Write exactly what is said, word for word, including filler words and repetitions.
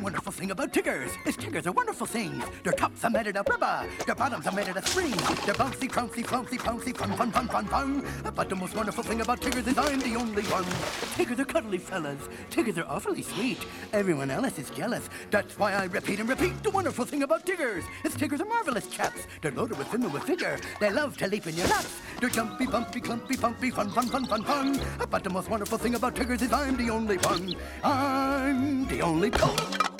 wonderful thing about Tiggers is Tiggers are wonderful things. Their tops are made out of rubber, their bottoms are made out of springs. They're bouncy, bouncy, flouncy, flouncy, fun, fun, fun, fun, fun. But the most wonderful thing about Tiggers is I'm the only one. Tiggers are cuddly fellas. Tiggers are awfully sweet. Everyone else is jealous. That's why I repeat and repeat the wonderful thing about Tiggers is Tiggers are marvelous chaps. They're loaded with vim and with vigor. They love to leap in your laps. They're jumpy, bumpy, clumpy, pumpy, fun, fun, fun, fun, fun. But the most wonderful thing about Tiggers is I'm the only one. I'm the only one.